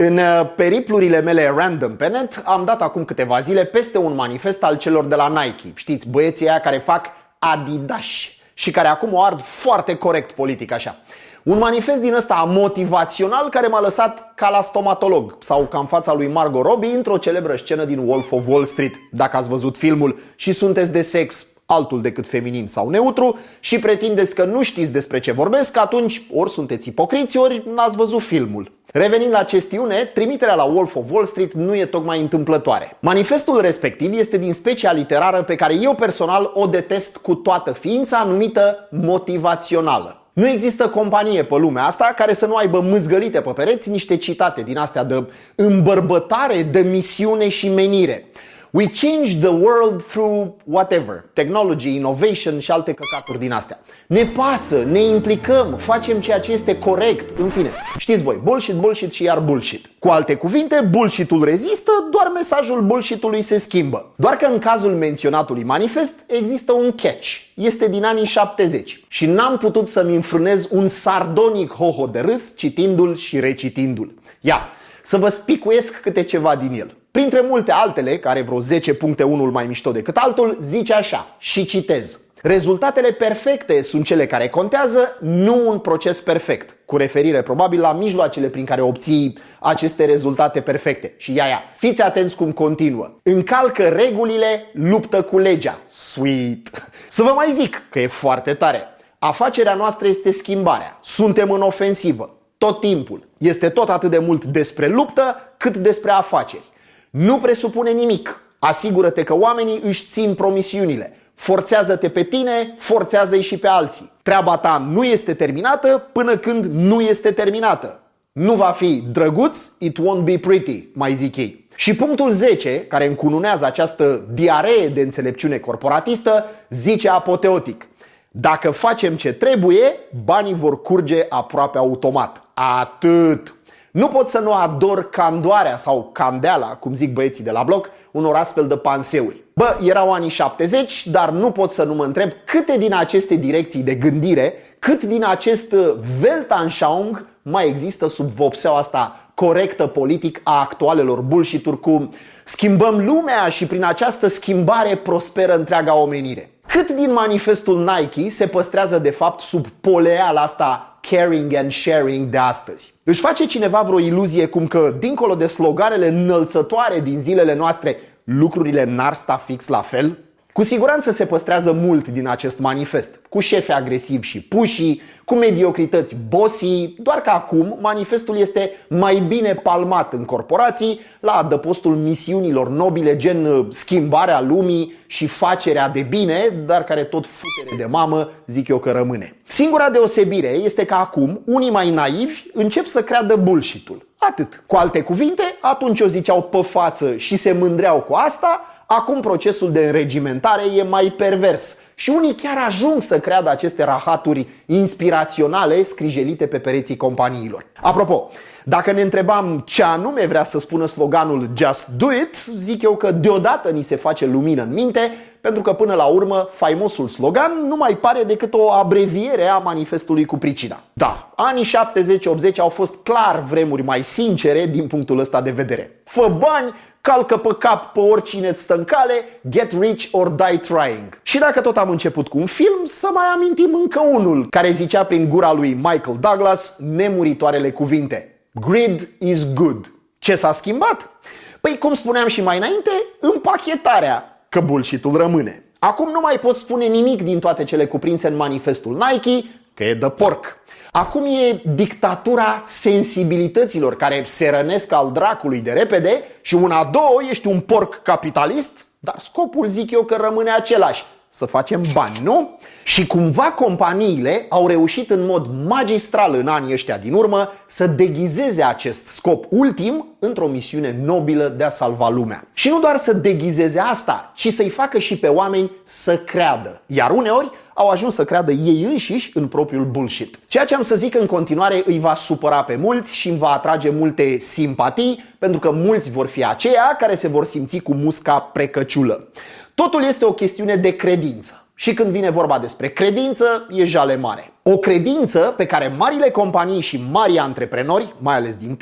În periplurile mele random pe net am dat acum câteva zile peste un manifest al celor de la Nike. Știți, băieții aia care fac Adidas și care acum o ard foarte corect politic așa. Un manifest din ăsta motivațional care m-a lăsat ca la stomatolog sau ca în fața lui Margot Robbie într-o celebră scenă din Wolf of Wall Street. Dacă ați văzut filmul și sunteți de sex altul decât feminin sau neutru și pretindeți că nu știți despre ce vorbesc, atunci ori sunteți ipocriți, ori n-ați văzut filmul. Revenind la chestiune, trimiterea la Wolf of Wall Street nu e tocmai întâmplătoare. Manifestul respectiv este din specia literară pe care eu personal o detest cu toată ființa, numită motivațională. Nu există companie pe lumea asta care să nu aibă mâzgălite pe pereți niște citate din astea de îmbărbătare, de misiune și menire. We change the world through whatever, technology, innovation și alte căcaturi din astea. Ne pasă, ne implicăm, facem ceea ce este corect, în fine. Știți voi, bullshit, bullshit și iar bullshit. Cu alte cuvinte, bullshit-ul rezistă, doar mesajul bullshit-ului se schimbă. Doar că în cazul menționatului manifest există un catch. Este din anii 70 și n-am putut să-mi înfrânez un sardonic hoho de râs citindu-l și recitindu-l. Ia, să vă spicuiesc câte ceva din el. Printre multe altele, care vreo 10 puncte unul mai mișto decât altul, zice așa, și citez: rezultatele perfecte sunt cele care contează, nu un proces perfect. Cu referire probabil la mijloacele prin care obții aceste rezultate perfecte. Și ia, fiți atenți cum continuă. Încalcă regulile, luptă cu legea. Sweet! Să vă mai zic că e foarte tare. Afacerea noastră este schimbarea. Suntem în ofensivă. Tot timpul. Este tot atât de mult despre luptă cât despre afaceri. Nu presupune nimic. Asigură-te că oamenii își țin promisiunile. Forțează-te pe tine, forțează-i și pe alții. Treaba ta nu este terminată până când nu este terminată. Nu va fi drăguț, it won't be pretty, mai zic ei. Și punctul 10, care încununează această diaree de înțelepciune corporatistă, zice apoteotic: dacă facem ce trebuie, banii vor curge aproape automat. Atât. Nu pot să nu ador candoarea sau candeala, cum zic băieții de la bloc, unor astfel de panseuri. Bă, erau anii 70, dar nu pot să nu mă întreb câte din aceste direcții de gândire, cât din acest Weltanschauung mai există sub vopseaua asta corectă politic a actualelor bullshit-uri cu schimbăm lumea și prin această schimbare prosperă întreaga omenire. Cât din manifestul Nike se păstrează de fapt sub poleala asta caring and sharing de astăzi? Își face cineva vreo iluzie cum că, dincolo de sloganele înălțătoare din zilele noastre, lucrurile n-ar sta fix la fel? Cu siguranță se păstrează mult din acest manifest, cu șefi agresivi și pușii, cu mediocrități bossii, doar că acum manifestul este mai bine palmat în corporații la adăpostul misiunilor nobile gen schimbarea lumii și facerea de bine, dar care tot futere de mamă zic eu că rămâne. Singura deosebire este că acum unii mai naivi încep să creadă bullshit-ul. Atât. Cu alte cuvinte, atunci o ziceau pe față și se mândreau cu asta, acum procesul de înregimentare e mai pervers și unii chiar ajung să creadă aceste rahaturi inspiraționale scrijelite pe pereții companiilor. Apropo, dacă ne întrebam ce anume vrea să spună sloganul Just Do It, zic eu că deodată ni se face lumină în minte, pentru că până la urmă faimosul slogan nu mai pare decât o abreviere a manifestului cu pricina. Da, anii 70-80 au fost clar vremuri mai sincere din punctul ăsta de vedere. Fă bani, calcă pe cap pe oricine îți stă în cale, get rich or die trying. Și dacă tot am început cu un film, să mai amintim încă unul care zicea prin gura lui Michael Douglas nemuritoarele cuvinte: greed is good. Ce s-a schimbat? Păi, cum spuneam și mai înainte, împachetarea, că bullshit-ul rămâne. Acum nu mai poți spune nimic din toate cele cuprinse în manifestul Nike, că e de porc. Acum e dictatura sensibilităților care se rănesc al dracului de repede și una, două, ești un porc capitalist, dar scopul zic eu că rămâne același: să facem bani, nu? Și cumva companiile au reușit în mod magistral în anii ăștia din urmă să deghizeze acest scop ultim într-o misiune nobilă de a salva lumea. Și nu doar să deghizeze asta, ci să-i facă și pe oameni să creadă. Iar uneori au ajuns să creadă ei înșiși în propriul bullshit. Ceea ce am să zic în continuare îi va supăra pe mulți și îmi va atrage multe simpatii, pentru că mulți vor fi aceia care se vor simți cu musca precăciulă. Totul este o chestiune de credință. Și când vine vorba despre credință, e jale mare. O credință pe care marile companii și mari antreprenori, mai ales din tech,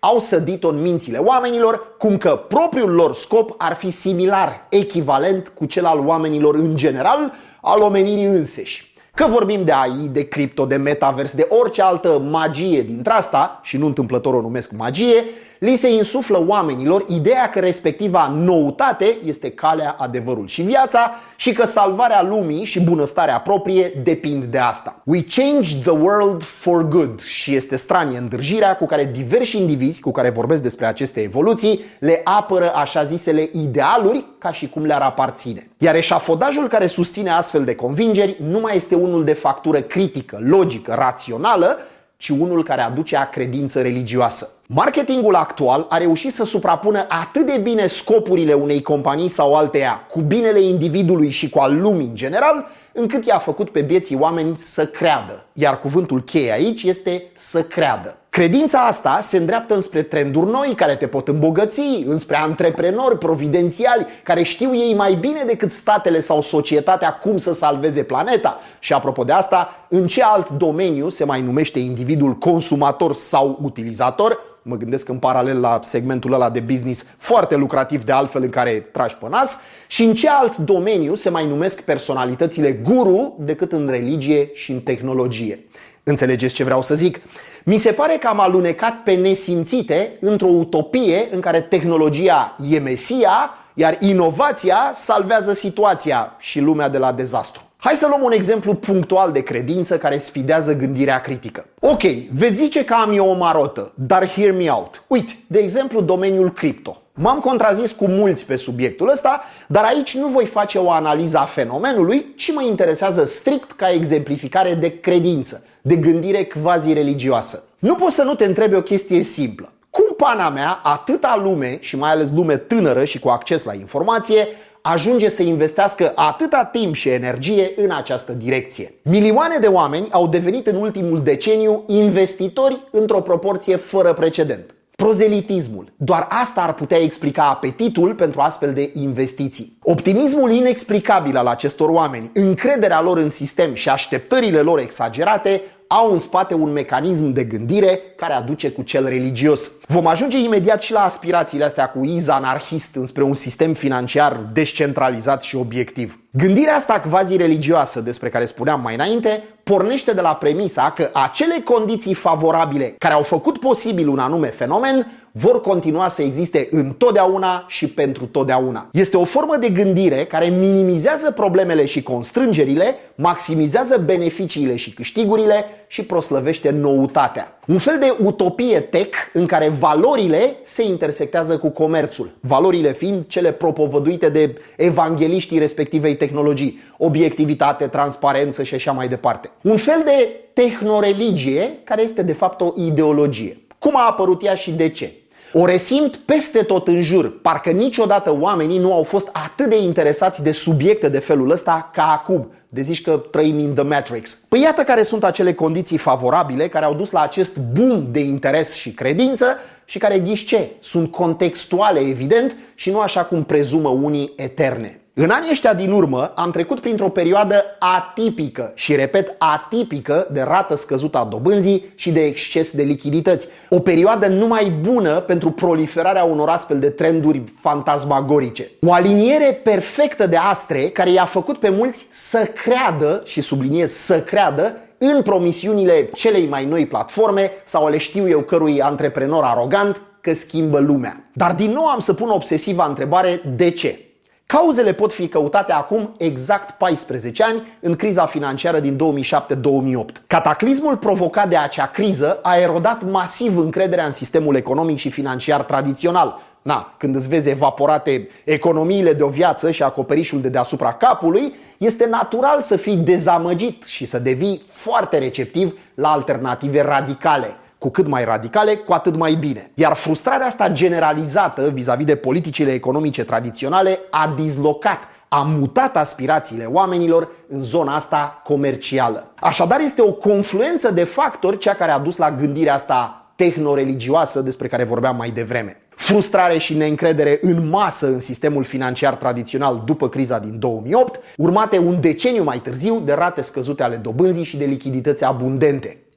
au sădit-o în mințile oamenilor, cum că propriul lor scop ar fi similar, echivalent cu cel al oamenilor în general, al omenirii înseși. Că vorbim de AI, de cripto, de metavers, de orice altă magie dintre asta, și nu întâmplător o numesc magie, li se insuflă oamenilor ideea că respectiva noutate este calea, adevărul și viața și că salvarea lumii și bunăstarea proprie depind de asta. We change the world for good și este stranie îndârjirea cu care diversi indivizi cu care vorbesc despre aceste evoluții le apără așa zisele idealuri ca și cum le-ar aparține. Iar eșafodajul care susține astfel de convingeri nu mai este unul de factură critică, logică, rațională, ci unul care aduce a credință religioasă. Marketingul actual a reușit să suprapună atât de bine scopurile unei companii sau alteia cu binele individului și cu al lumii în general, încât i-a făcut pe bieții oameni să creadă. Iar cuvântul cheie aici este să creadă. Credința asta se îndreaptă înspre trenduri noi care te pot îmbogăți, înspre antreprenori providențiali care știu ei mai bine decât statele sau societatea cum să salveze planeta. Și apropo de asta, în ce alt domeniu se mai numește individul consumator sau utilizator? Mă gândesc în paralel la segmentul ăla de business foarte lucrativ de altfel în care tragi pe nas. Și în ce alt domeniu se mai numesc personalitățile guru decât în religie și în tehnologie? Înțelegeți ce vreau să zic? Mi se pare că am alunecat pe nesimțite într-o utopie în care tehnologia e mesia, iar inovația salvează situația și lumea de la dezastru. Hai să luăm un exemplu punctual de credință care sfidează gândirea critică. Ok, veți zice că am eu o marotă, dar hear me out. Uite, de exemplu, domeniul cripto. M-am contrazis cu mulți pe subiectul ăsta, dar aici nu voi face o analiză a fenomenului, ci mă interesează strict ca exemplificare de credință, de gândire quasi-religioasă. Nu poți să nu te întrebi o chestie simplă. Cum pana mea, atâta lume, și mai ales lume tânără și cu acces la informație, ajunge să investească atâta timp și energie în această direcție? Milioane de oameni au devenit în ultimul deceniu investitori într-o proporție fără precedent. Prozelitismul. Doar asta ar putea explica apetitul pentru astfel de investiții. Optimismul inexplicabil al acestor oameni, încrederea lor în sistem și așteptările lor exagerate au în spate un mecanism de gândire care aduce cu cel religios. Vom ajunge imediat și la aspirațiile astea cu iz anarhist înspre un sistem financiar descentralizat și obiectiv. Gândirea asta quasi-religioasă despre care spuneam mai înainte pornește de la premisa că acele condiții favorabile care au făcut posibil un anume fenomen vor continua să existe întotdeauna și pentru totdeauna. Este o formă de gândire care minimizează problemele și constrângerile, maximizează beneficiile și câștigurile și proslăvește noutatea. Un fel de utopie tech în care valorile se intersectează cu comerțul, valorile fiind cele propovăduite de evangeliștii respectivei tehnologii, obiectivitate, transparență și așa mai departe. Un fel de tehnoreligie care este de fapt o ideologie. Cum a apărut ea și de ce? O resimt peste tot în jur, parcă niciodată oamenii nu au fost atât de interesați de subiecte de felul ăsta ca acum. De zici că trăim in the Matrix. Păi iată care sunt acele condiții favorabile care au dus la acest boom de interes și credință și care, ghiși ce, sunt contextuale evident și nu așa cum prezumă unii eterne. În anii ăștia din urmă am trecut printr-o perioadă atipică și repet atipică de rată scăzută a dobânzii și de exces de lichidități. O perioadă numai bună pentru proliferarea unor astfel de trenduri fantasmagorice. O aliniere perfectă de astre care i-a făcut pe mulți să creadă, și subliniez să creadă, în promisiunile celei mai noi platforme sau le știu eu cărui antreprenor arogant că schimbă lumea. Dar din nou am să pun obsesiva întrebare de ce? Cauzele pot fi căutate acum exact 14 ani în criza financiară din 2007-2008. Cataclismul provocat de acea criză a erodat masiv încrederea în sistemul economic și financiar tradițional. Când îți vezi evaporate economiile de o viață și acoperișul de deasupra capului, este natural să fii dezamăgit și să devii foarte receptiv la alternative radicale. Cu cât mai radicale, cu atât mai bine. Iar frustrarea asta generalizată vis-a-vis de politicile economice tradiționale a dislocat, a mutat aspirațiile oamenilor în zona asta comercială. Așadar este o confluență de factori cea care a dus la gândirea asta tehnoreligioasă despre care vorbeam mai devreme. Frustrare și neîncredere în masă în sistemul financiar tradițional după criza din 2008, urmate un deceniu mai târziu de rate scăzute ale dobânzii și de lichidități abundente.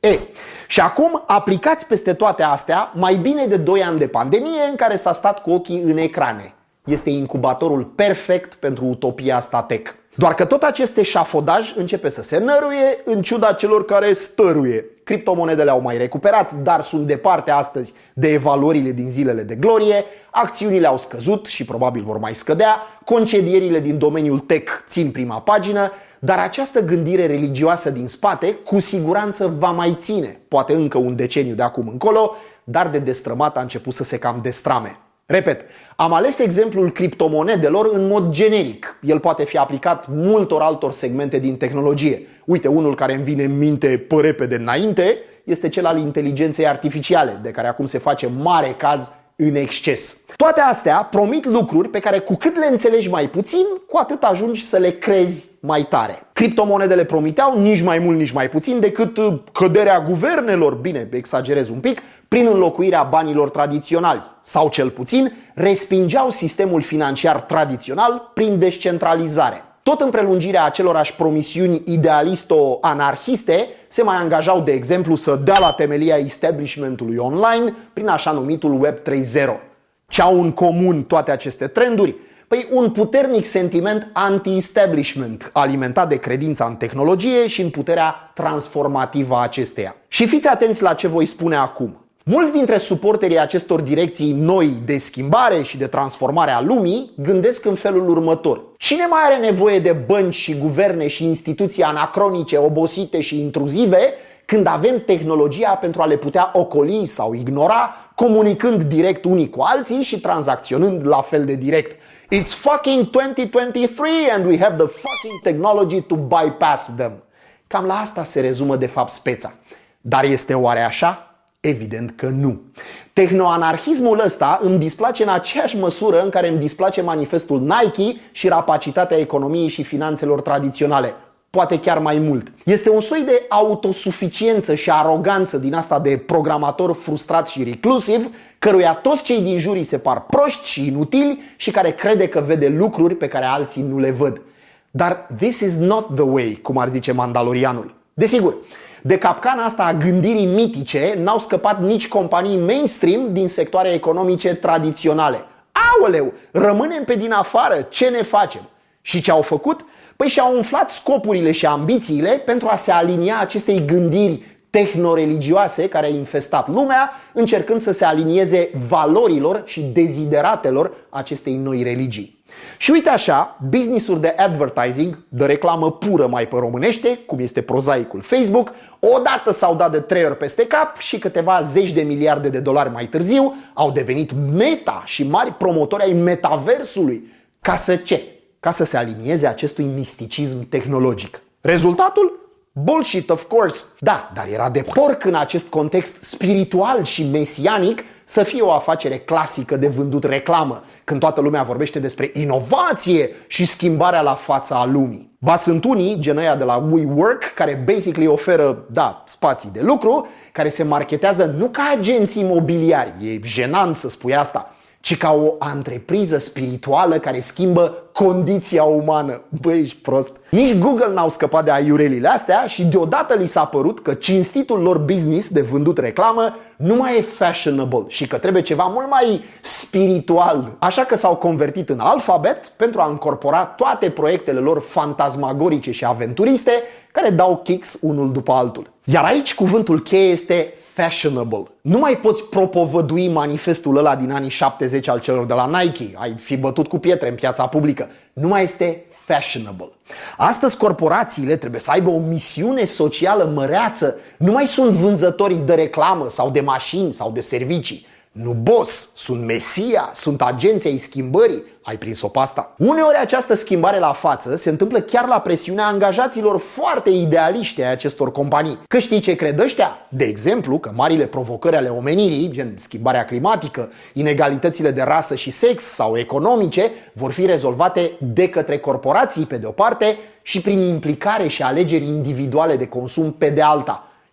Și acum aplicați peste toate astea mai bine de 2 ani de pandemie în care s-a stat cu ochii în ecrane. Este incubatorul perfect pentru utopia asta tech. Doar că tot acest eșafodaj începe să se năruie în ciuda celor care stăruie. Criptomonedele au mai recuperat, dar sunt departe astăzi de evaluările din zilele de glorie, acțiunile au scăzut și probabil vor mai scădea, concedierile din domeniul tech țin prima pagină, dar această gândire religioasă din spate cu siguranță va mai ține, poate încă un deceniu de acum încolo, dar de destrămat a început să se cam destrame. Repet, am ales exemplul criptomonedelor în mod generic. El poate fi aplicat multor altor segmente din tehnologie. Uite, unul care îmi vine în minte pe repede înainte este cel al inteligenței artificiale, de care acum se face mare caz în exces. Toate astea promit lucruri pe care cu cât le înțelegi mai puțin, cu atât ajungi să le crezi mai tare. Criptomonedele promiteau nici mai mult, nici mai puțin decât căderea guvernelor, bine, exagerez un pic, prin înlocuirea banilor tradiționali. Sau cel puțin, respingeau sistemul financiar tradițional prin descentralizare. Tot în prelungirea acelorași promisiuni idealisto-anarhiste, se mai angajau, de exemplu, să dea la temelia establishmentului online prin așa numitul Web 3.0. Ce au în comun toate aceste trenduri? Păi un puternic sentiment anti-establishment, alimentat de credința în tehnologie și în puterea transformativă a acesteia. Și fiți atenți la ce voi spune acum. Mulți dintre suporterii acestor direcții noi de schimbare și de transformare a lumii gândesc în felul următor. Cine mai are nevoie de bănci și guverne și instituții anacronice, obosite și intruzive, când avem tehnologia pentru a le putea ocoli sau ignora, comunicând direct unii cu alții și tranzacționând la fel de direct? It's fucking 2023 and we have the fucking technology to bypass them. Cam la asta se rezumă de fapt speța. Dar este oare așa? Evident că nu. Tehnoanarhismul ăsta îmi displace în aceeași măsură în care îmi displace manifestul Nike și rapacitatea economiei și finanțelor tradiționale. Poate chiar mai mult. Este un soi de autosuficiență și aroganță din asta de programator frustrat și reclusiv, căruia toți cei din jur îi se par proști și inutili și care crede că vede lucruri pe care alții nu le văd. Dar this is not the way, cum ar zice Mandalorianul. Desigur, de capcana asta a gândirii mitice n-au scăpat nici companii mainstream din sectoare economice tradiționale. Aoleu, rămânem pe din afară, ce ne facem? Și ce au făcut? Păi și-au umflat scopurile și ambițiile pentru a se alinia acestei gândiri tehnoreligioase care a infestat lumea, încercând să se alinieze valorilor și dezideratelor acestei noi religii. Și uite așa, business-uri de advertising, de reclamă pură mai pe românește, cum este prozaicul Facebook, odată s-au dat de 3 ori peste cap și câteva zeci de miliarde de dolari mai târziu au devenit Meta și mari promotori ai metaversului. Ca să ce? Ca să se alinieze acestui misticism tehnologic. Rezultatul? Bullshit, of course. Da, dar era de porc în acest context spiritual și mesianic să fie o afacere clasică de vândut reclamă, când toată lumea vorbește despre inovație și schimbarea la fața lumii. Ba sunt unii, gen ăia de la WeWork, care basically oferă, spații de lucru, care se marketează nu ca agenți imobiliari, e jenant să spui asta, ci ca o antrepriză spirituală care schimbă condiția umană. Băi, ești prost. Nici Google n-au scăpat de aiurelile astea și deodată li s-a părut că cinstitul lor business de vândut reclamă nu mai e fashionable și că trebuie ceva mult mai spiritual. Așa că s-au convertit în Alphabet pentru a încorpora toate proiectele lor fantasmagorice și aventuriste care dau kicks unul după altul. Iar aici cuvântul cheie este fashionable. Nu mai poți propovădui manifestul ăla din anii 70 al celor de la Nike. Ai fi bătut cu pietre în piața publică. Nu mai este fashionable. Astăzi corporațiile trebuie să aibă o misiune socială măreață. Nu mai sunt vânzători de reclamă sau de mașini sau de servicii. Nu boss, sunt mesia, sunt agenții ai schimbării. Ai prins-o pe asta? Uneori această schimbare la față se întâmplă chiar la presiunea angajaților foarte idealiști ai acestor companii. Că știi ce cred ăștia? De exemplu, că marile provocări ale omenirii, gen schimbarea climatică, inegalitățile de rasă și sex sau economice, vor fi rezolvate de către corporații pe de o parte și prin implicare și alegeri individuale de consum pe de alta.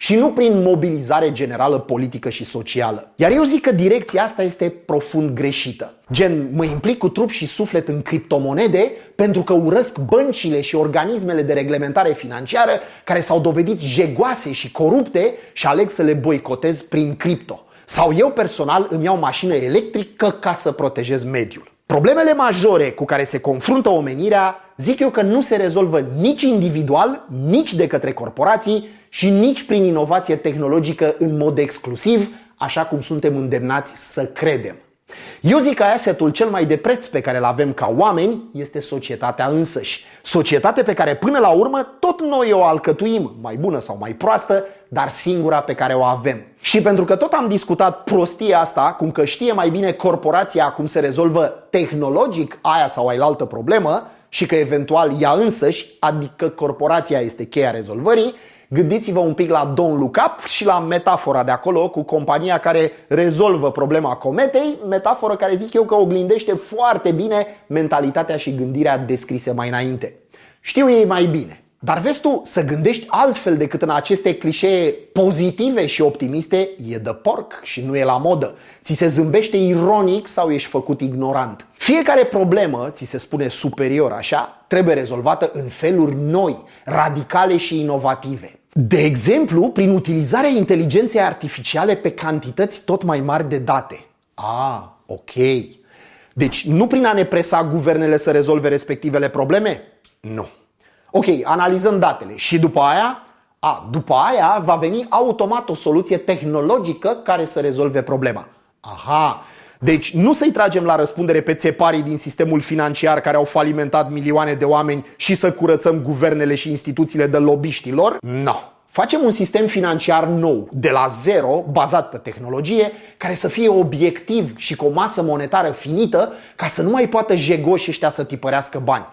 și nu prin mobilizare generală politică și socială. Iar eu zic că direcția asta este profund greșită. Gen, mă implic cu trup și suflet în criptomonede pentru că urăsc băncile și organismele de reglementare financiară care s-au dovedit jegoase și corupte și aleg să le boicotez prin cripto. Sau eu personal îmi iau mașină electrică ca să protejez mediul. Problemele majore cu care se confruntă omenirea, zic eu că nu se rezolvă nici individual, nici de către corporații și nici prin inovație tehnologică în mod exclusiv, așa cum suntem îndemnați să credem. Eu zic că assetul cel mai de preț pe care îl avem ca oameni este societatea însăși. Societate pe care până la urmă tot noi o alcătuim, mai bună sau mai proastă, dar singura pe care o avem. Și pentru că tot am discutat prostia asta, cum că știe mai bine corporația cum se rezolvă tehnologic aia sau ailaltă problemă și că eventual ea însăși, adică corporația este cheia rezolvării, gândiți-vă un pic la Don't Look Up și la metafora de acolo cu compania care rezolvă problema cometei, metaforă care zic eu că oglindește foarte bine mentalitatea și gândirea descrise mai înainte. Știu ei mai bine. Dar vezi tu, să gândești altfel decât în aceste clișee pozitive și optimiste e de porc și nu e la modă. Ți se zâmbește ironic sau ești făcut ignorant. Fiecare problemă, ți se spune superior așa, trebuie rezolvată în feluri noi, radicale și inovative. De exemplu, prin utilizarea inteligenței artificiale pe cantități tot mai mari de date. Ok. Deci nu prin a ne presa guvernele să rezolve respectivele probleme? Nu. Ok, analizăm datele și după aia va veni automat o soluție tehnologică care să rezolve problema. Deci nu să-i tragem la răspundere pe țeparii din sistemul financiar care au falimentat milioane de oameni și să curățăm guvernele și instituțiile de lobiștilor? No. Facem un sistem financiar nou, de la zero, bazat pe tehnologie, care să fie obiectiv și cu o masă monetară finită ca să nu mai poată jegoși ăștia să tipărească bani.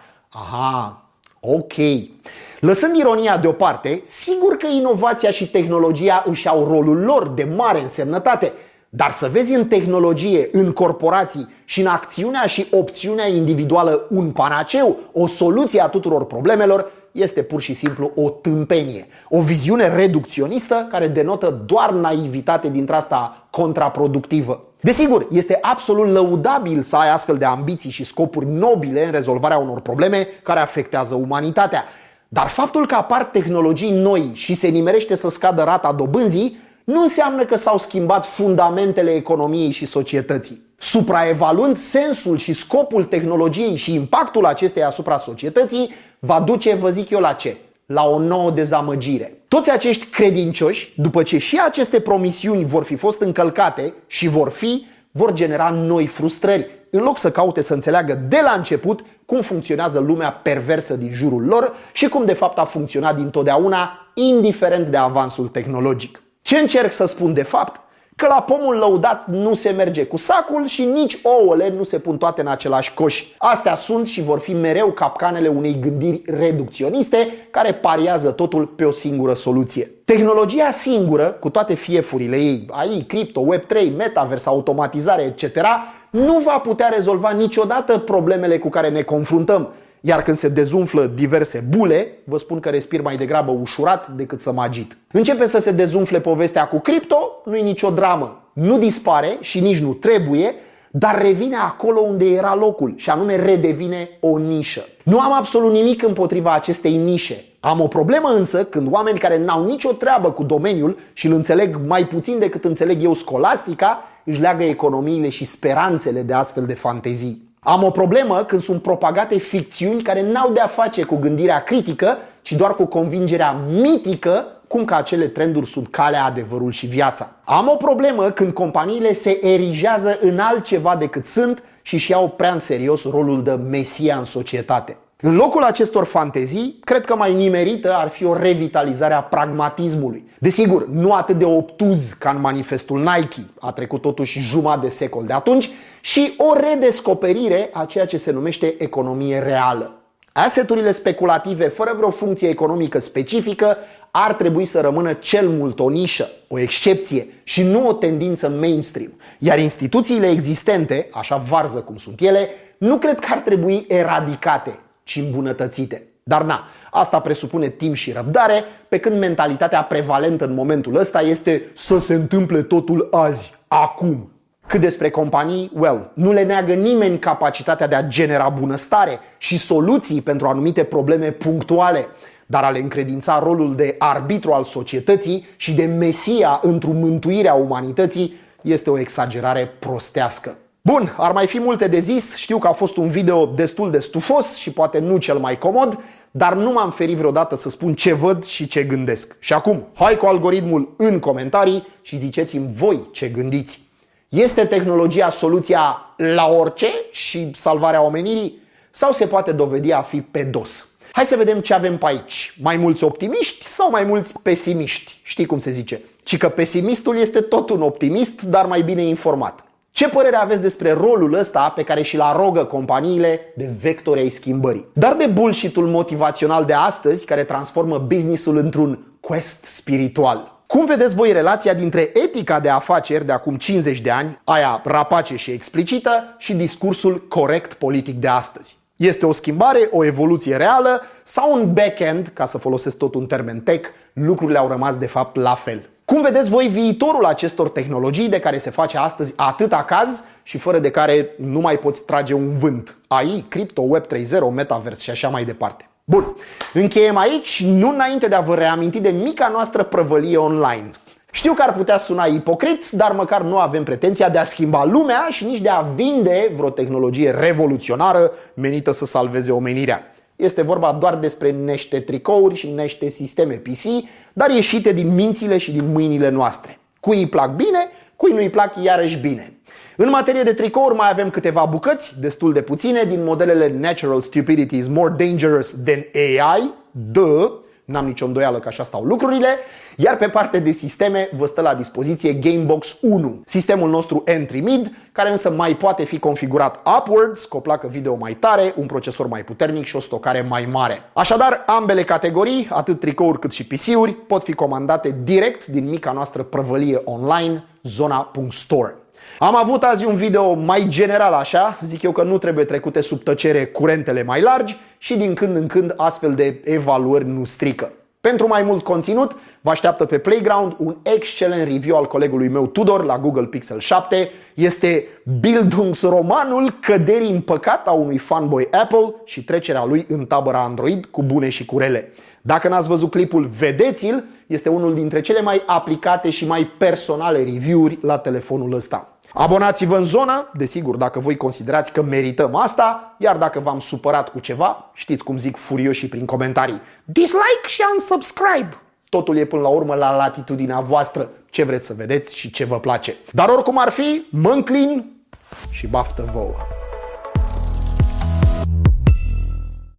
Ok. Lăsând ironia deoparte, sigur că inovația și tehnologia își au rolul lor de mare însemnătate, dar să vezi în tehnologie, în corporații și în acțiunea și opțiunea individuală un panaceu, o soluție a tuturor problemelor, este pur și simplu o tâmpenie. O viziune reducționistă care denotă doar naivitate dintre-asta contraproductivă. Desigur, este absolut lăudabil să ai astfel de ambiții și scopuri nobile în rezolvarea unor probleme care afectează umanitatea. Dar faptul că apar tehnologii noi și se nimerește să scadă rata dobânzii nu înseamnă că s-au schimbat fundamentele economiei și societății. Supraevaluând sensul și scopul tehnologiei și impactul acesteia asupra societății, va duce, vă zic eu, la ce? La o nouă dezamăgire. Toți acești credincioși, după ce și aceste promisiuni vor fi fost încălcate și vor genera noi frustrări, în loc să caute să înțeleagă de la început cum funcționează lumea perversă din jurul lor și cum de fapt a funcționat dintotdeauna, indiferent de avansul tehnologic. Ce încerc să spun de fapt? Că la pomul lăudat nu se merge cu sacul și nici ouăle nu se pun toate în același coș. Astea sunt și vor fi mereu capcanele unei gândiri reducționiste care pariază totul pe o singură soluție. Tehnologia singură, cu toate fiefurile ei, AI, cripto, Web3, metavers, automatizare, etc., nu va putea rezolva niciodată problemele cu care ne confruntăm. Iar când se dezumflă diverse bule, vă spun că respir mai degrabă ușurat decât să mă agit. Începe să se dezumfle povestea cu cripto, nu-i nicio dramă. Nu dispare și nici nu trebuie, dar revine acolo unde era locul și anume redevine o nișă. Nu am absolut nimic împotriva acestei nișe. Am o problemă însă când oameni care n-au nicio treabă cu domeniul și îl înțeleg mai puțin decât înțeleg eu scolastica, își leagă economiile și speranțele de astfel de fantezii. Am o problemă când sunt propagate ficțiuni care n-au de-a face cu gândirea critică, ci doar cu convingerea mitică cum că acele trenduri sunt calea, adevărul și viața. Am o problemă când companiile se erigează în altceva decât sunt și își iau prea în serios rolul de mesia în societate. În locul acestor fantezii, cred că mai nimerită ar fi o revitalizare a pragmatismului. Desigur, nu atât de obtuz ca în manifestul Nike, a trecut totuși jumătate de secol de atunci, și o redescoperire a ceea ce se numește economie reală. Asseturile speculative fără vreo funcție economică specifică ar trebui să rămână cel mult o nișă, o excepție și nu o tendință mainstream. Iar instituțiile existente, așa varză cum sunt ele, nu cred că ar trebui eradicate, ci îmbunătățite. Dar Asta presupune timp și răbdare, pe când mentalitatea prevalentă în momentul ăsta este să se întâmple totul azi, acum. Cât despre companii, nu le neagă nimeni capacitatea de a genera bunăstare și soluții pentru anumite probleme punctuale, dar a le încredința rolul de arbitru al societății și de mesia într-o mântuire a umanității este o exagerare prostească. Bun, ar mai fi multe de zis, știu că a fost un video destul de stufos și poate nu cel mai comod, dar nu m-am ferit vreodată să spun ce văd și ce gândesc. Și acum, hai cu algoritmul în comentarii și ziceți-mi voi ce gândiți. Este tehnologia soluția la orice și salvarea omenirii? Sau se poate dovedi a fi pe dos? Hai să vedem ce avem pe aici. Mai mulți optimiști sau mai mulți pesimiști? Știi cum se zice? Ci că pesimistul este tot un optimist, dar mai bine informat. Ce părere aveți despre rolul ăsta pe care și-l arogă companiile de vectori ai schimbării? Dar de bullshit-ul motivațional de astăzi, care transformă business-ul într-un quest spiritual. Cum vedeți voi relația dintre etica de afaceri de acum 50 de ani, aia rapace și explicită, și discursul corect politic de astăzi? Este o schimbare, o evoluție reală sau un back-end, ca să folosesc tot un termen tech, lucrurile au rămas de fapt la fel? Cum vedeți voi viitorul acestor tehnologii de care se face astăzi atâta caz și fără de care nu mai poți trage un vânt? AI, cripto, Web 3.0, Metaverse și așa mai departe. Bun, încheiem aici, nu înainte de a vă reaminti de mica noastră prăvălie online. Știu că ar putea suna ipocrit, dar măcar nu avem pretenția de a schimba lumea și nici de a vinde vreo tehnologie revoluționară menită să salveze omenirea. Este vorba doar despre niște tricouri și niște sisteme PC, dar ieșite din mințile și din mâinile noastre. Cui îi plac bine, cui nu îi plac iarăși bine. În materie de tricouri mai avem câteva bucăți, destul de puține, din modelele Natural Stupidity is more dangerous than AI, n-am nicio îndoială că așa stau lucrurile, iar pe partea de sisteme vă stă la dispoziție Gamebox 1, sistemul nostru entry-mid, care însă mai poate fi configurat upwards, cu o placă video mai tare, un procesor mai puternic și o stocare mai mare. Așadar, ambele categorii, atât tricouri cât și PC-uri, pot fi comandate direct din mica noastră prăvălie online, zona.store. Am avut azi un video mai general așa, zic eu că nu trebuie trecute sub tăcere curentele mai largi și din când în când astfel de evaluări nu strică. Pentru mai mult conținut, vă așteaptă pe Playground un excelent review al colegului meu Tudor la Google Pixel 7. Este Bildungsromanul căderii în păcat a unui fanboy Apple și trecerea lui în tabăra Android cu bune și cu rele. Dacă n-ați văzut clipul, vedeți-l, este unul dintre cele mai aplicate și mai personale review-uri la telefonul ăsta. Abonați-vă în zonă, desigur, dacă voi considerați că merităm asta, iar dacă v-am supărat cu ceva, știți cum zic furioșii prin comentarii, dislike și unsubscribe. Totul e până la urmă la latitudinea voastră, ce vreți să vedeți și ce vă place. Dar oricum ar fi, mă înclin și baftă vouă.